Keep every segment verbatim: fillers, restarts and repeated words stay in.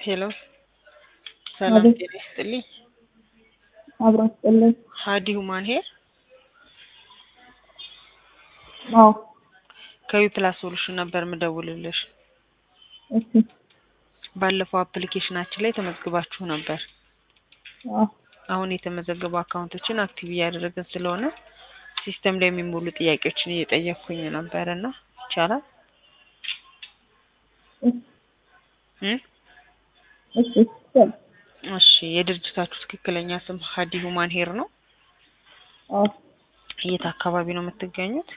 ሄሎ ሰላም አቤት ጤና ይስጥልኝ። አብሮ አስጠለኝ። ሀዲ ሁማን ሄር አዎ ከዊፕላስ ሶሉሽን ነበር ምደውልልሽ። እሺ ባለፈው አፕሊኬሽናችን ላይ ተመዝግባችሁ ነበር። አዎ አሁን የተመዘገቡ አካውንቶችን አክቲቭ እያደረግን ስለሆነ ሲስተም ላይ የሚሞሉ ጥያቄዎችን እየጠየቅኩኝ ነበርና ይቻላል? እሺ እም እሺ እሺ እሺ የድርጅታችሁ ትክክለኛ ስም ሀዲ ሁማን ሄር ነው? አዎ የት አካባቢ ነው የምትገኙት?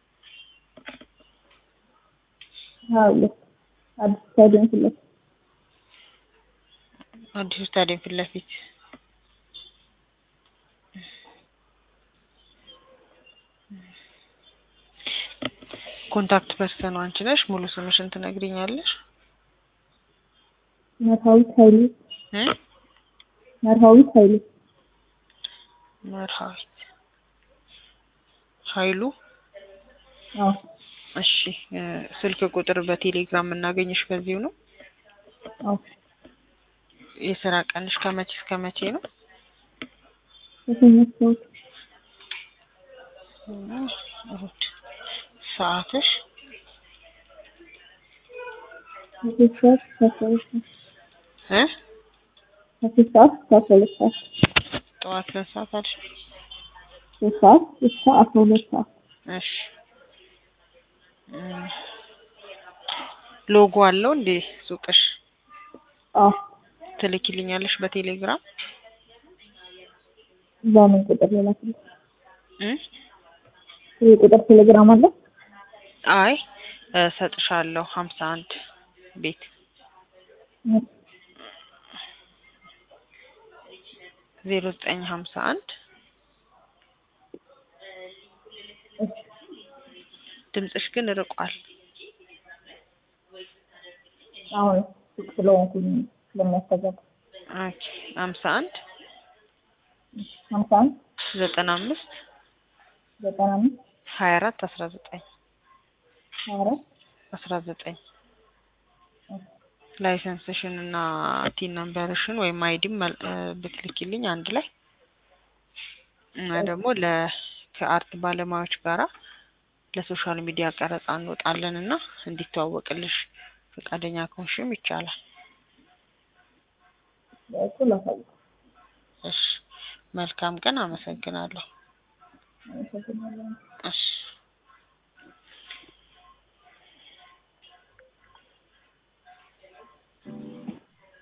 አዎ አዲስ ስታዲየም ፊት ለፊት አዲስ ስታዲየም ፊት ለፊት። ኮንታክት ፐርሰን አንቺ ነሽ? ሙሉ ስምሽን ትነግሪኛለሽ? መርሃዊት ኃይሉ እ መርሃዊት ኃይሉ መርሃዊት ኃይሉ። አዎ እሺ ስልክ ቁጥር በቴሌግራም እናገኝሽ በዚሁ ነው? አዎ የስራ ቀንሽ ከመቼ እስከ መቼ ነው? ከሰኞ እሁድ። ሰዓትሽ? ከሶስት ሰዓት እስከ አስራ ሁለት ሰዓት እ ከሶስት ሰዓት እስከ አስራ ሁለት ሰዓት ጠዋት ስንት ሰዓት አልሽ? ሶስት ሰዓት እስከ አስራ ሁለት ሰዓት። እሺ እም ሎጎ አለው እንዴ ሱቅሽ? አዎ ትልኪልኛለሽ በቴሌግራም? በምን ቁጥር ልላክልሽ? እ ይሄ ቁጥር ቴሌግራም አለ? አይ እሰጥሻለሁ ሀምሳ አንድ ቤት ዜሮ ዘጠኝ ሀምሳ አንድ ድምፅሽ ግን ርቋል። አሁን ሱቅ ስለሆንኩኝ ስለሚያስተጋባ ኦኬ ሀምሳ አንድ ሀምሳ አንድ ዘጠና አምስት ዘጠና አምስት ሀያ አራት አስራ ዘጠኝ ሀያ አራት አስራ ዘጠኝ ላይሰንስሽን እና ቲን ነምበርሽን ወይም አይዲም ብትልኪልኝ አንድ ላይ እና ደግሞ ለ ከአርት ባለሙያዎች ጋራ ለሶሻል ሚዲያ ቀረጻ እንወጣለንና እንዲተዋወቅልሽ ፈቃደኛ ከሆንሽም ይቻላል። ለኩላታው እሺ መልካም ቀን። አመሰግናለሁ። አመሰግናለሁ። እሺ